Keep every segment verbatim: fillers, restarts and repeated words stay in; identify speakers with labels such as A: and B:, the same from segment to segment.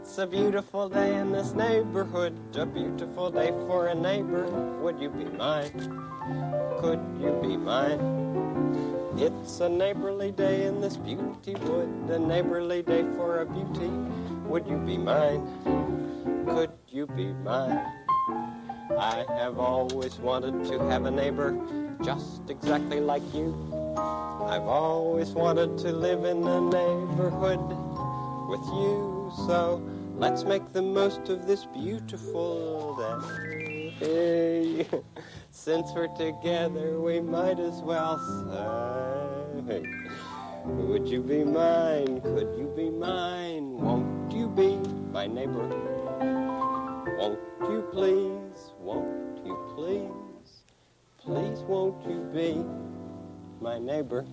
A: It's a beautiful day in this neighborhood, a beautiful day for a neighbor. Would you be mine? Could you be mine? It's a neighborly day in this beauty wood, a neighborly day for a beauty. Would you be mine? Could you be mine? I have always wanted to have a neighbor just exactly like you. I've always wanted to live in a neighborhood with you. So let's make the most of this beautiful day. Hey, since we're together, we might as well say, would you be mine? Could you be mine? Won't you be my neighbor? Won't you please? Won't you please? Please won't you be my neighbor?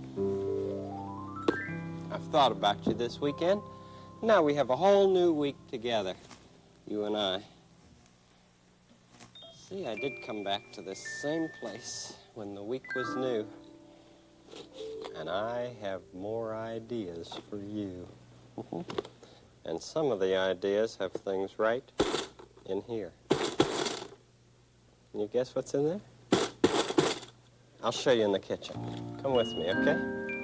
A: I've thought about you this weekend. Now we have a whole new week together, you and I. See, I did come back to this same place when the week was new. And I have more ideas for you. And some of the ideas have things right in here. Can you guess what's in there? I'll show you in the kitchen. Come with me, okay?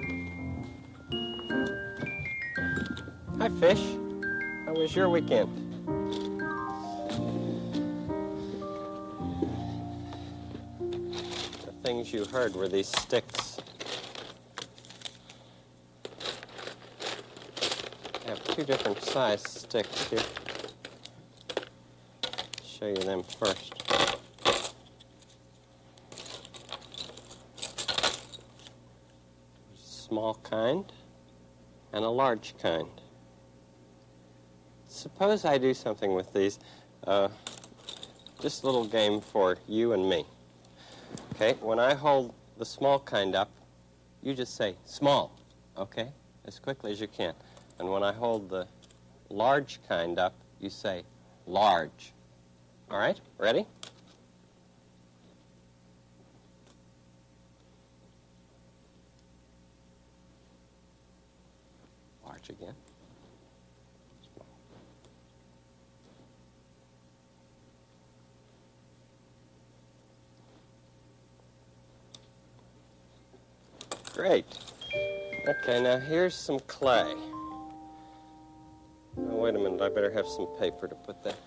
A: Hi, Fish. How was your weekend? The things you heard were these sticks. I have two different sized sticks here. I'll show you them first. Small kind and a large kind. Suppose I do something with these, uh, just a little game for you and me. Okay, when I hold the small kind up, you just say small, okay, as quickly as you can. And when I hold the large kind up, you say large. All right, ready? Large again. Small. Great. Okay, now here's some clay. Oh, wait a minute, I better have some paper to put that.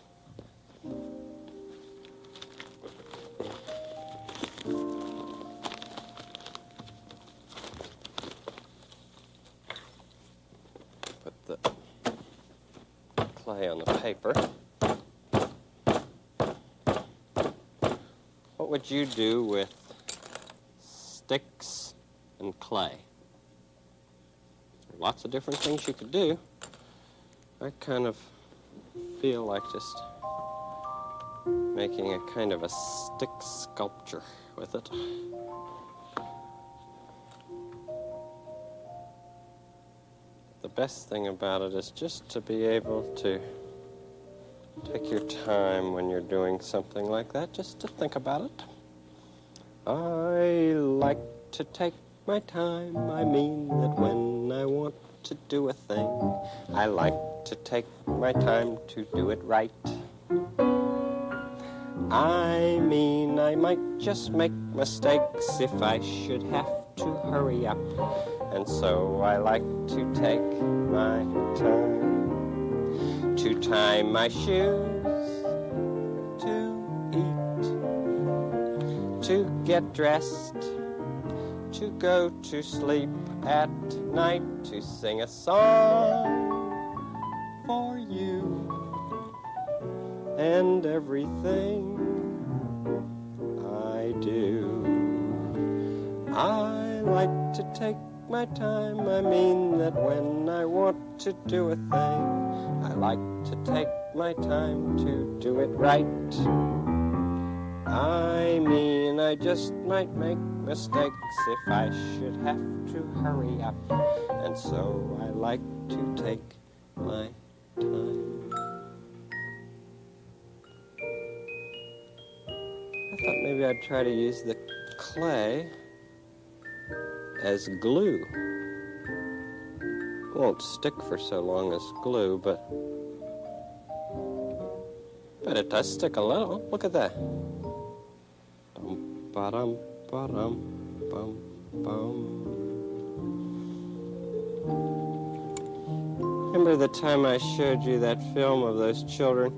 A: Clay on the paper. What would you do with sticks and clay? There are lots of different things you could do. I kind of feel like just making a kind of a stick sculpture with it. The best thing about it is just to be able to take your time when you're doing something like that, just to think about it. I like to take my time. I mean that when I want to do a thing, I like to take my time to do it right. I mean I might just make mistakes if I should have to hurry up. And so I like to take my time to tie my shoes, to eat, to get dressed, to go to sleep at night, to sing a song for you, and everything I do. I like to take my time. I mean that when I want to do a thing, I like to take my time to do it right. I mean I just might make mistakes if I should have to hurry up, and so I like to take my time. I thought maybe I'd try to use the clay as glue. It won't stick for so long as glue, but But it does stick a little. Look at that. Dum, ba-dum, ba-dum, bum, bum. Remember the time I showed you that film of those children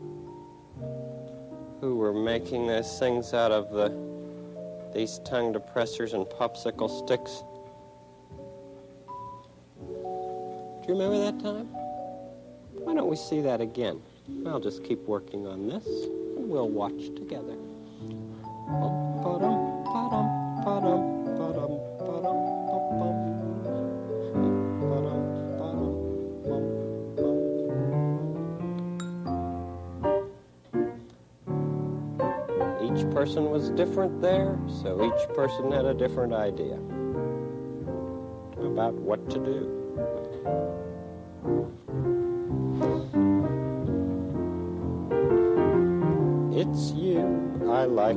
A: who were making those things out of the these tongue depressors and popsicle sticks? Do you remember that time? Why don't we see that again? I'll just keep working on this, and we'll watch together. Each person was different there, so each person had a different idea about what to do. It's you I like,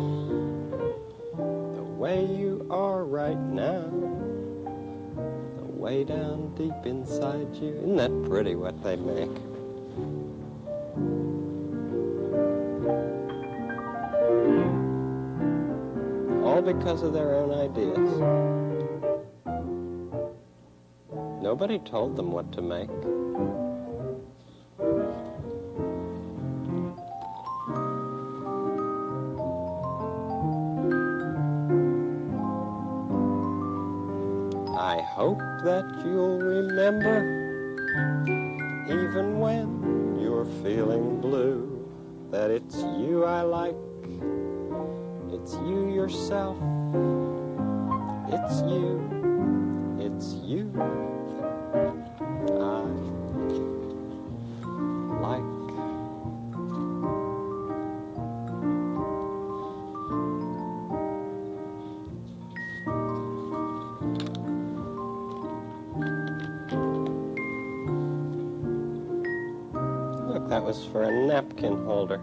A: the way you are right now, the way down deep inside you. Isn't that pretty what they make? All because of their own ideas. Nobody told them what to make. I hope that you'll remember, even when you're feeling blue, that it's you I like, it's you yourself, it's you, it's you I like. That was for a napkin holder.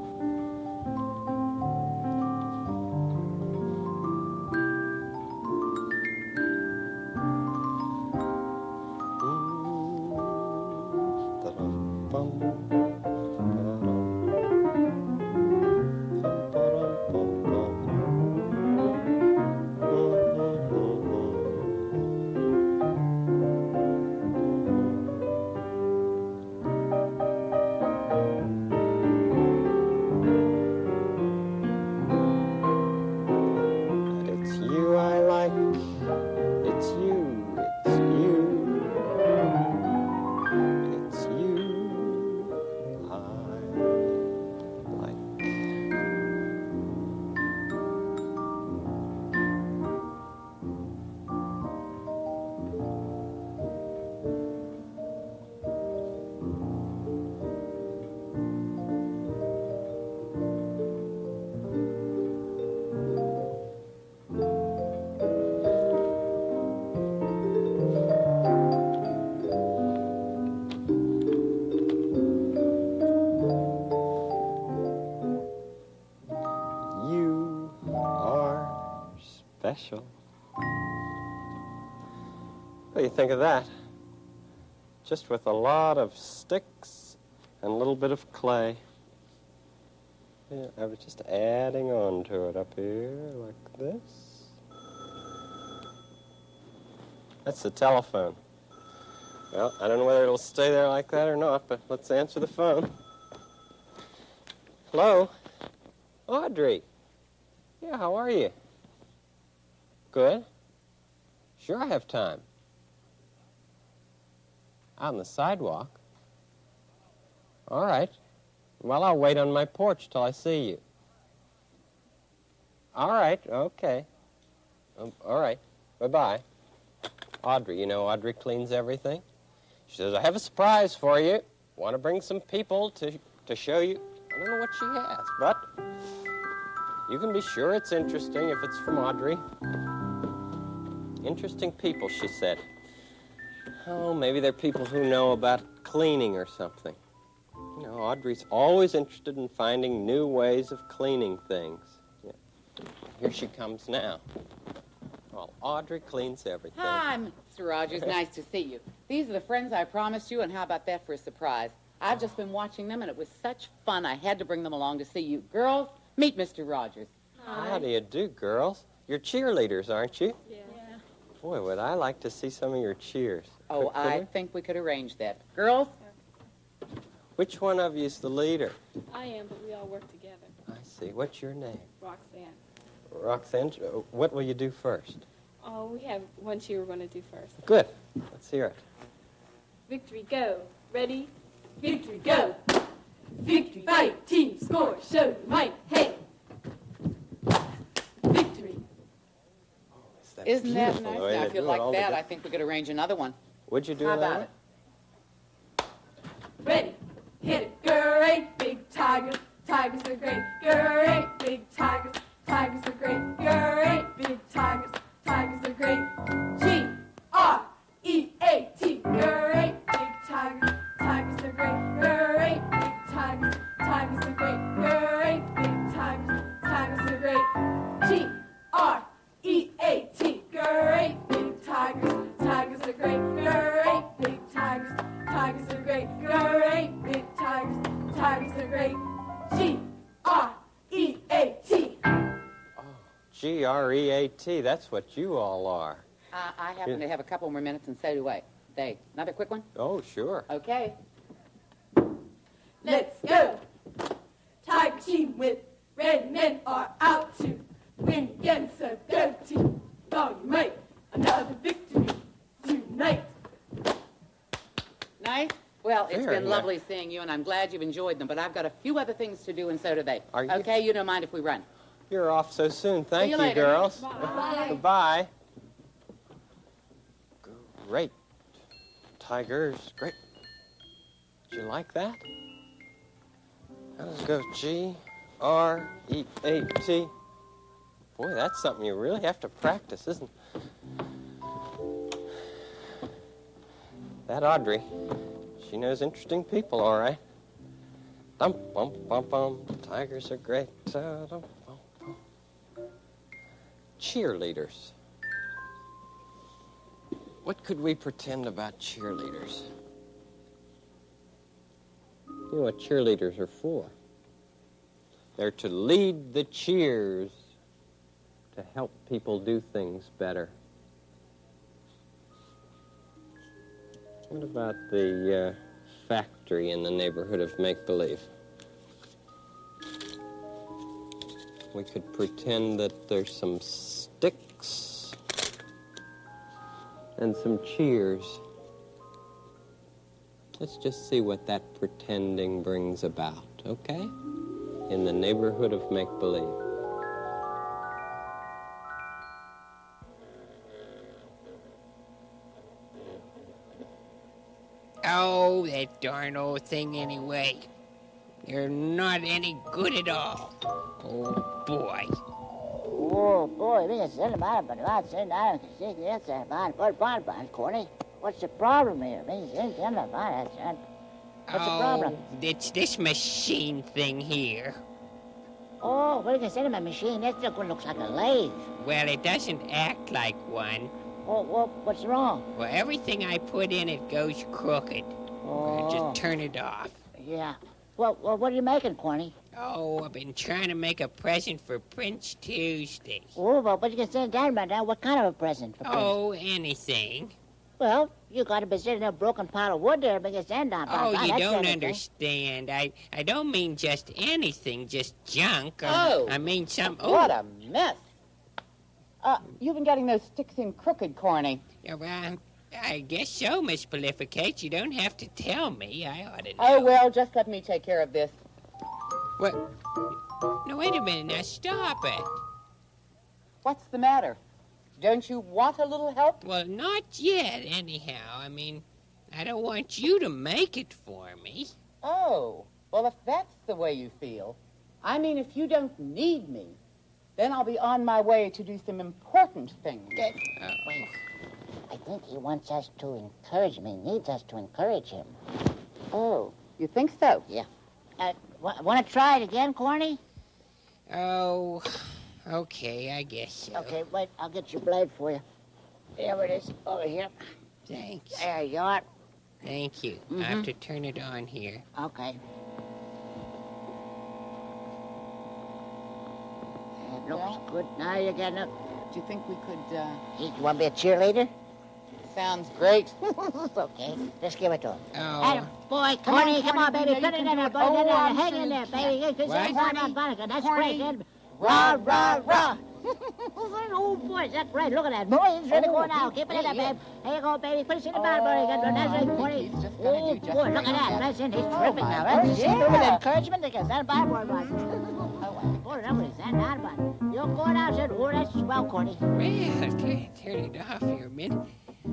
A: Special. What do you think of that? Just with a lot of sticks and a little bit of clay. Yeah, I was just adding on to it up here like this. That's the telephone. Well, I don't know whether it'll stay there like that or not, but let's answer the phone. Hello? Audrey. Yeah, how are you? Good. Sure, I have time. Out on the sidewalk? All right. Well, I'll wait on my porch till I see you. All right, okay. Um, all right, bye-bye. Audrey, you know Audrey cleans everything. She says, I have a surprise for you. Want to bring some people to, to show you. I don't know what she has, but you can be sure it's interesting if it's from Audrey. Interesting people, she said. Oh, maybe they're people who know about cleaning or something. You know, Audrey's always interested in finding new ways of cleaning things. Yeah. Here she comes now. Well, Audrey cleans everything.
B: Hi, Mister Rogers. Nice to see you. These are the friends I promised you, and how about that for a surprise? I've just been watching them, and it was such fun. I had to bring them along to see you. Girls, meet Mister Rogers.
A: Hi. How do you do, girls? You're cheerleaders, aren't you?
C: Yeah.
A: yeah. Boy, would I like to see some of your cheers.
B: Oh, could, I could think we could arrange that. Girls?
A: Which one of you is the leader?
C: I am, but we all work together.
A: I see. What's your name?
C: Roxanne.
A: Roxanne, what will you do first?
C: Oh, we have one cheer we're going to do first.
A: Good. Let's hear it.
C: Victory, go. Ready? Victory, go. Victory, fight, team, score, show your might, hey. Victory.
A: Oh, is that
B: Isn't that nice?
A: Now,
B: I feel like that.
A: together.
B: I think we could arrange another one.
A: Would you do
B: How
A: that?
B: about it?
C: Ready? Hit it. Great big tigers. Tigers are great. Great big tigers. Tigers are great. Great big tigers. Tigers are great. G R E A T. Great big tigers. Tigers are great. Great big tigers. Tigers are great. Great big tigers. Tigers are great. G R E A T. Great big tigers. Tigers are great. Great big tigers. Tigers are great. Great big tigers. Tigers are great. G R E A T.
A: Oh, G R E A T. That's what you all are.
B: Uh, I happen
A: Yeah.
B: to have a couple more minutes, and so do I. They. Another quick one?
A: Oh, sure.
B: Okay.
C: Let's go. Tiger team with red men are out to win against a goat team. Dog, you make another victory tonight.
B: Nice. Well, it's
A: Very
B: been
A: nice.
B: lovely seeing you, and I'm glad you've enjoyed them, but I've got a few other things to do, and so do they.
A: Are you?
B: Okay, you don't mind if we run.
A: You're off so soon. Thank
B: you
A: you,
B: later.
A: girls.
C: Bye.
A: Goodbye. Great. Tigers. Great. Did you like that? Now let's go G R E A T. Boy, that's something you really have to practice, isn't it? That Audrey, she knows interesting people, all right. Dum bum bum bum. Tigers are great. Uh, dum, bum, bum. Cheerleaders. What could we pretend about cheerleaders? You know what cheerleaders are for? They're to lead the cheers, to help people do things better. What about the uh, factory in the neighborhood of make-believe? We could pretend that there's some sticks and some cheers. Let's just see what that pretending brings about, okay? In the neighborhood of make-believe.
D: Oh, that darn old thing anyway. You're not any good at all. Oh, boy.
E: Oh, boy, vi kan sende mig på det var sende dig, kan se det er bare godt barnbarn, Corny. What's the problem here? Vi kan sende den bare, son. What's the problem?
D: Oh, it's this machine thing here.
E: Oh, well, you can send my machine. That still looks like a lathe.
D: Well, it doesn't act like one.
E: Oh, well, what's wrong?
D: Well, everything I put in it goes crooked.
E: Oh,
D: Just turn it off.
E: yeah. Well, well, what are you making, Corny?
D: Oh, I've been trying to make a present for Prince Tuesday.
E: Oh, well, but you can send down right now. What kind of a present for Prince?
D: Oh, anything.
E: Well, you got to be sitting in a broken pile of wood there, but you send down.
D: Oh,
E: That's
D: you don't
E: anything.
D: understand. I, I don't mean just anything, just junk. Um,
B: Oh.
D: I mean some... Oh,
B: What a mess. Uh, you've been getting those sticks in crooked, Corny.
D: Yeah, well, I guess so, Miss Prolificate. You don't have to tell me. I ought to know.
B: Oh, well, just let me take care of this.
D: What? No, wait a minute. Now, stop it.
B: What's the matter? Don't you want a little help?
D: Well, not yet, anyhow. I mean, I don't want you to make it for me.
B: Oh, well, if that's the way you feel, I mean, if you don't need me, then I'll be on my way to do some important things.
E: Uh, Wait. I think he wants us to encourage him. He needs us to encourage him.
B: Oh, you think so?
E: Yeah. Uh, w- want to try it again, Corny?
D: Oh, okay, I guess so.
E: Okay, wait. I'll get your blade for you. There it is, over here.
D: Thanks.
E: There you are.
D: Thank you.
B: Mhm.
D: I have to turn it on here.
E: Okay. It looks good. Now you're getting up.
B: Do you think we could, uh,
E: You want to be a cheerleader?
B: sounds great.
E: Okay. Just give it to him.
D: Oh,
E: Atta boy,
B: Come on,
E: Corny, come on,
B: Corny,
E: baby.
B: you know
E: Put
B: you
E: it
B: can
E: in
B: do
E: there,
B: it.
E: boy.
B: Oh,
E: Get in there.
B: I'm
E: Hang
B: sure
E: in
B: you
E: there,
B: can.
E: baby. Good
D: What?
E: job, Monica. That's
B: Corny.
E: great. Good.
B: Rah,
E: Rah,
B: rah,
E: rah. Oh, boy, is that great. Look at that. Boy, it's really
B: Oh,
E: going out.
B: he-
E: Keep it in there,
B: yeah.
E: babe. Here you go, baby. Put it in the bottom, boy. Good. That's
B: I
E: right,
B: think
E: Corny.
B: he's just gonna
E: Oh,
B: do just
E: boy, look at
B: right.
E: that. That's it. He's
B: Oh,
E: terrific
B: my
E: now. That's
B: goodness,
E: it. A little
B: yeah.
E: encouragement because that bad boy was. Oh, boy, that was that bad boy. You're going out, said, oh, that's swell, Corny.
D: well, turn, turn it off here a minute.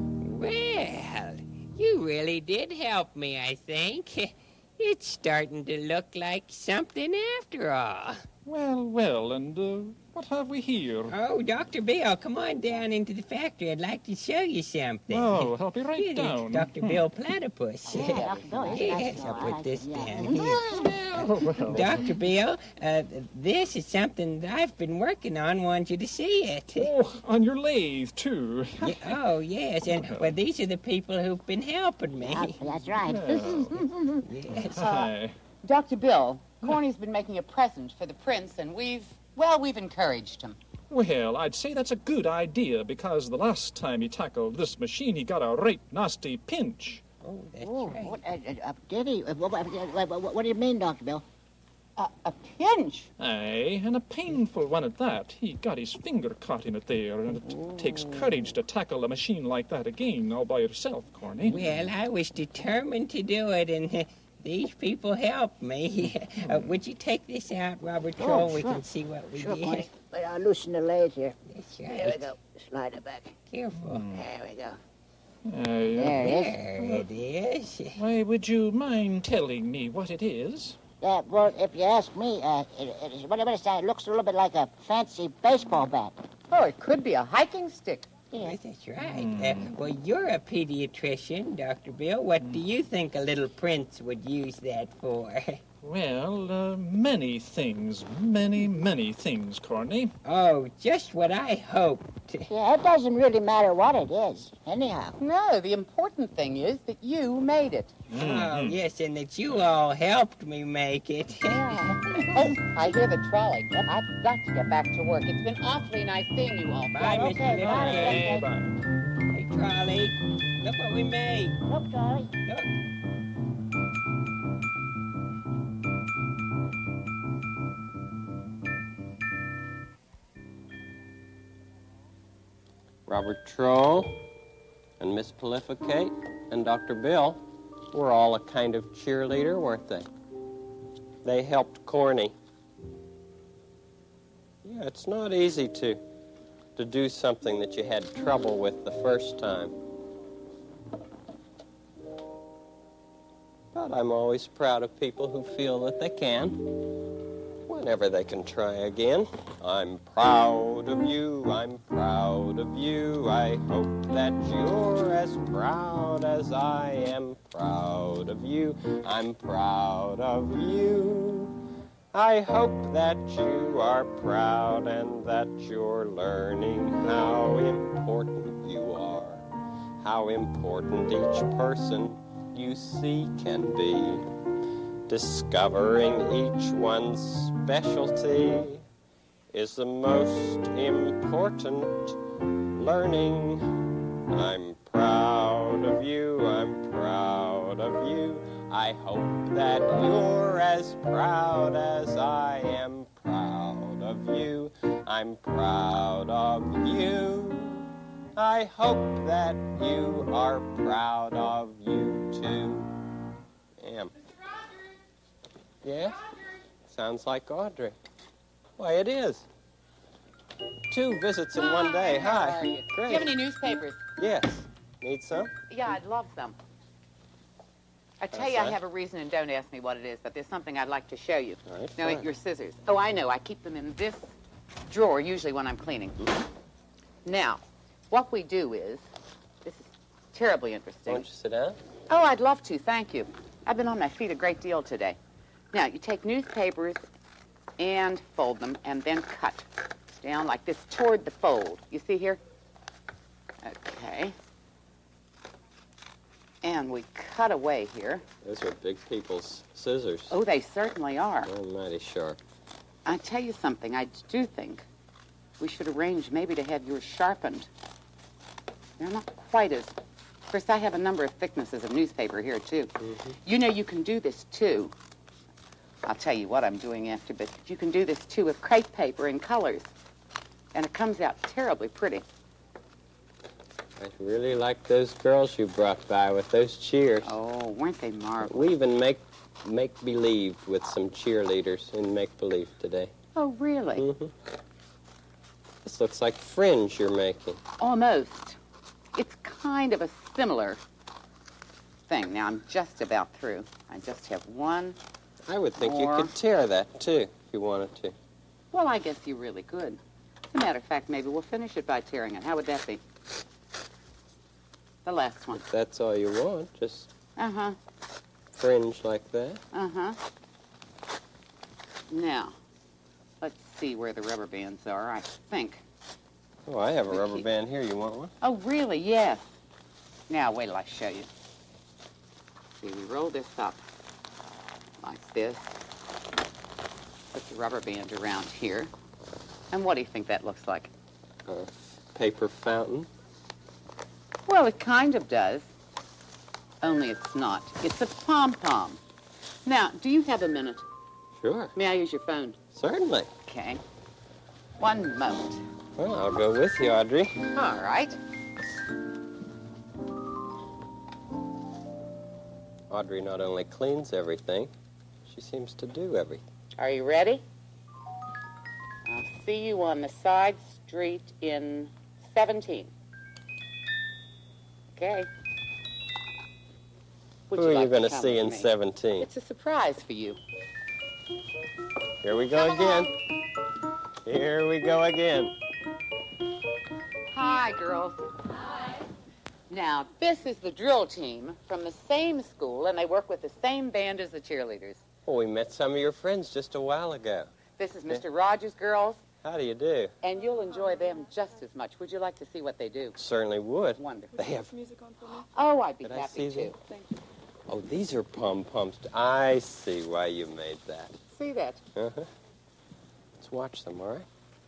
D: Well, you really did help me, I think. It's starting to look like something after all.
F: Well, well, and uh, what have we here?
D: Oh, Doctor Bill, come on down into the factory. I'd like to show you something.
F: Oh, I'll be right
D: Here,
F: down.
D: Doctor
F: Hmm.
D: Bill Platypus.
E: Yeah, Doctor Bill, he's
D: Yes,
E: nice.
D: I'll
E: I
D: put
E: like
D: this
E: it, yeah.
D: down here.
F: Oh, well.
D: Doctor Bill, uh, this is something that I've been working on. Want you to see it.
F: Oh, on your lathe, too.
D: Yeah, oh, yes, and well, these are the people who've been helping me.
E: Yeah, that's right.
D: Yes.
F: Hi.
B: Doctor Bill, Corny's been making a present for the prince, and we've, well, we've encouraged him.
F: Well, I'd say that's a good idea because the last time he tackled this machine, he got a right nasty pinch.
D: Oh, that's
E: Oh,
D: right.
E: what, uh, uh, did he? Uh, what, what, what, what do you mean, Doctor Bill?
B: A, a pinch?
F: Aye, and a painful one at that. He got his finger caught in it there, and it takes courage to tackle a machine like that again all by yourself, Corny.
D: Well, I was determined to do it, and uh, these people helped me. Uh, would you take this out, Robert
E: Oh,
D: Troll? We
E: sure.
D: can see what we
E: Sure,
D: did.
E: Corny. But I'll loosen the lathe here.
D: That's
E: There we
D: right.
E: go. Slide it back.
D: Careful.
E: There we go.
F: Aye,
E: There it is.
D: There it is.
F: why, would you mind telling me what it is?
E: Uh, well, if you ask me, uh, it, it, is- what, what is that? It looks a little bit like a fancy baseball bat.
B: Oh, it could be a hiking stick.
E: Yeah.
D: Yes, that's right. Uh, well, you're a pediatrician, Doctor Bill. What do you think a little prince would use that for?
F: Well, uh, many things. Many, many things, Corny.
D: Oh, just what I hoped.
E: Yeah, it doesn't really matter what it is, anyhow.
B: No, the important thing is that you made it.
D: Oh, yes, and that you all helped me make it.
E: Yeah.
B: Oh, I hear the trolley. I've got to get back to work. It's been awfully nice seeing you all.
D: Bye, Mister
E: Okay, bye.
D: Littlegate.
F: Bye.
D: Hey, Trolley, look what we made.
E: Look, Charlie.
D: Look.
A: Robert Troll and Miss Prolificate and Doctor Bill were all a kind of cheerleader, weren't they? They helped Corny. Yeah, it's not easy to, to do something that you had trouble with the first time. But I'm always proud of people who feel that they can, whenever they can try again. I'm proud of you, I'm proud of you. I hope that you're as proud as I am proud of you. I'm proud of you. I hope that you are proud and that you're learning how important you are, how important each person you see can be. Discovering each one's specialty is the most important learning. I'm proud of you, I'm proud of you. I hope that you're as proud as I am proud of you. I'm proud of you. I hope that you are proud of you too. Am. Yeah? Sounds like Audrey. Why, it is. Two visits in one day.
B: How
A: Hi.
B: are you? Do
A: Great.
B: you have any newspapers?
A: Yes. Need some?
B: Yeah, I'd love some. I tell
A: That's
B: you, I
A: right.
B: have a reason, and don't ask me what it is, but there's something I'd like to show you.
A: All right,
B: Now,
A: fine.
B: your scissors. Oh, I know. I keep them in this drawer, usually when I'm cleaning. Now, what we do is, this is terribly interesting.
A: Won't you sit down?
B: Oh, I'd love to, thank you. I've been on my feet a great deal today. Now, you take newspapers and fold them, and then cut down like this toward the fold. You see here? Okay. And we cut away here.
A: Those are big people's scissors.
B: Oh, they certainly are.
A: They're mighty sharp.
B: I tell you something, I do think we should arrange maybe to have yours sharpened. They're not quite as... Of course, I have a number of thicknesses of newspaper here, too.
A: Mm-hmm.
B: You know, you can do this, too. I'll tell you what I'm doing after, but you can do this, too, with crepe paper in colors. And it comes out terribly pretty.
A: I really like those girls you brought by with those cheers.
B: Oh, weren't they marvelous?
A: We even make make believe with some cheerleaders in make believe today.
B: Oh, really?
A: Mm-hmm. This looks like fringe you're making.
B: Almost. It's kind of a similar thing. Now, I'm just about through. I just have one.
A: I would think
B: more.
A: you could tear that, too, if you wanted to.
B: Well, I guess you really could. As a matter of fact, maybe we'll finish it by tearing it. How would that be? The last one.
A: If that's all you want, just
B: Uh-huh.
A: fringe like that.
B: Uh-huh. Now, let's see where the rubber bands are, I think.
A: Oh, I have a
B: We
A: rubber
B: keep-
A: band here. You want one?
B: Oh, really? Yes. Now, wait till I show you. See, we roll this up like this. Put the rubber band around here. And what do you think that looks like?
A: A paper fountain.
B: Well, it kind of does. Only it's not. It's a pom-pom. Now, do you have a minute?
A: Sure.
B: May I use your phone?
A: Certainly.
B: Okay. One moment.
A: Well, I'll go with you, Audrey.
B: All right.
A: Audrey not only cleans everything, she seems to do everything.
B: Are you ready? I'll see you on the side street in seventeen. Okay. Would
A: Who are
B: like
A: you going to
B: come
A: see
B: with
A: in
B: me?
A: seventeen?
B: It's a surprise for you.
A: Here we go
B: Come
A: again. Here we go again.
B: Hi, girls. Hi. Now, this is the drill team from the same school, and they work with the same band as the cheerleaders.
A: Well, we met some of your friends just a while ago.
B: This is Mister Rogers' girls,
A: How do you do?
B: and you'll enjoy them just as much. Would you like to see what they do?
A: Certainly would.
B: Wonderful.
A: They have...
C: Music on for me.
B: Oh, I'd be
A: Could I
B: happy
A: see
B: to.
A: them?
C: Thank you.
A: Oh, these are pom-poms. I see why you made that.
B: See that?
A: Uh-huh. Let's watch them, all right?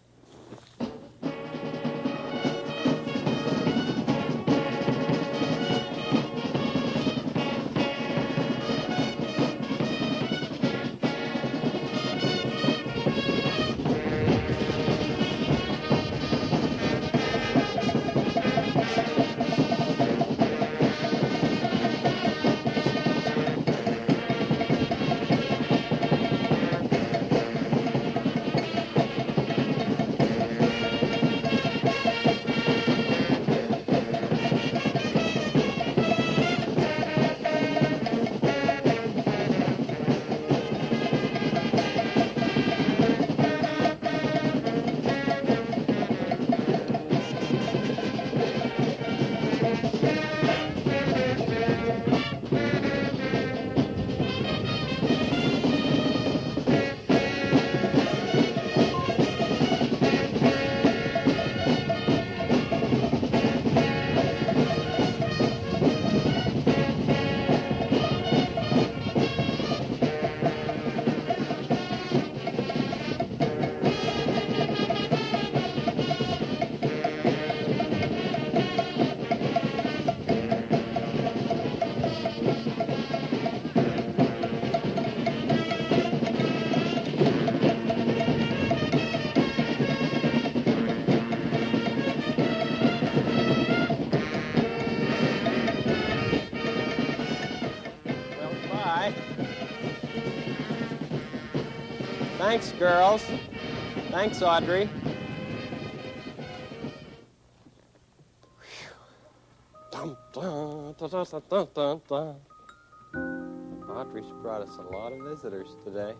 A: Thanks, girls. Thanks, Audrey. Dun, dun, dun, dun, dun, dun, dun. Audrey's brought us a lot of visitors today.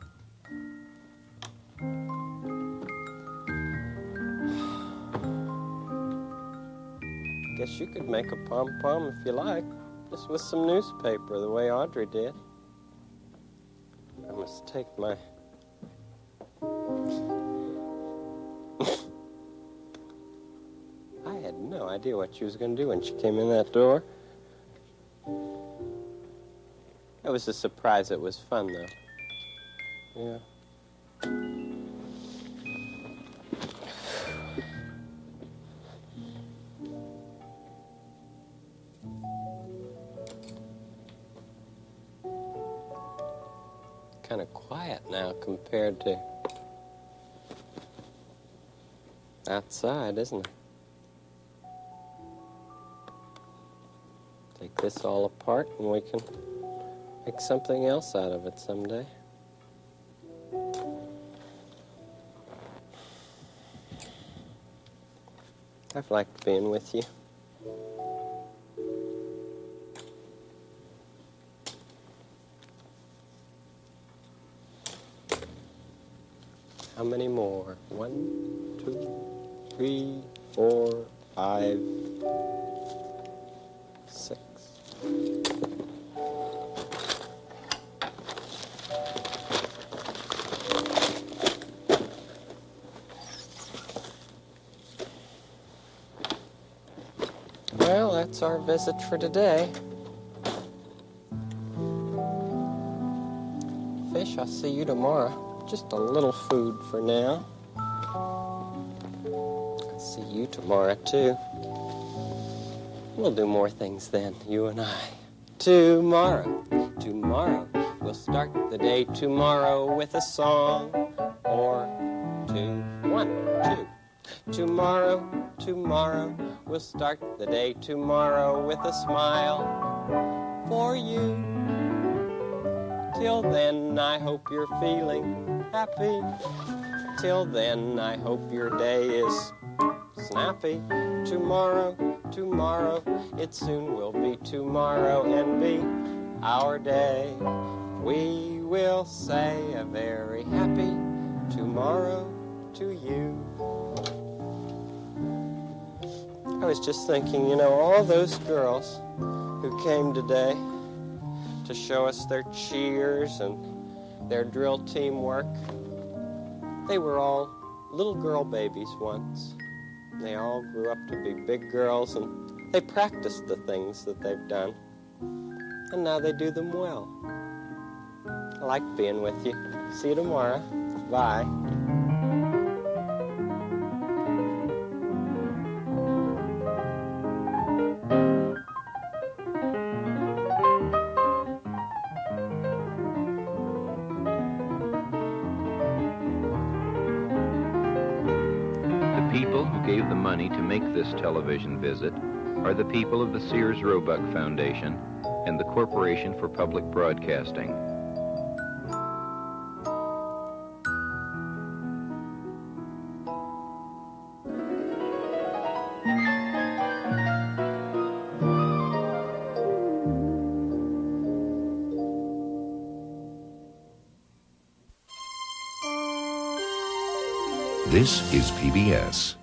A: Guess you could make a pom-pom if you like, just with some newspaper, the way Audrey did. I must take my... I had no idea what she was going to do when she came in that door. It was a surprise. It was fun, though. Yeah. Kind of quiet now compared to outside, isn't it? Take this all apart and we can make something else out of it someday. I've liked being with you. How many more? One, two, three, four, five, six. Well, that's our visit for today. Fish, I'll see you tomorrow. Just a little food for now. I'll see you tomorrow, too. We'll do more things then, you and I. Tomorrow, tomorrow, we'll start the day tomorrow with a song or two. One, two. Tomorrow, tomorrow, we'll start the day tomorrow with a smile for you. Till then, I hope you're feeling happy. Till then, I hope your day is snappy. Tomorrow, tomorrow, it soon will be tomorrow and be our day. We will say a very happy tomorrow to you. I was just thinking, you know, all those girls who came today to show us their cheers and their drill teamwork, they were all little girl babies once. They all grew up to be big girls, and they practiced the things that they've done, and now they do them well. I like being with you. See you tomorrow. Bye.
G: The people who gave the money to make this television visit are the people of the Sears Roebuck Foundation and the Corporation for Public Broadcasting.
H: This is P B S.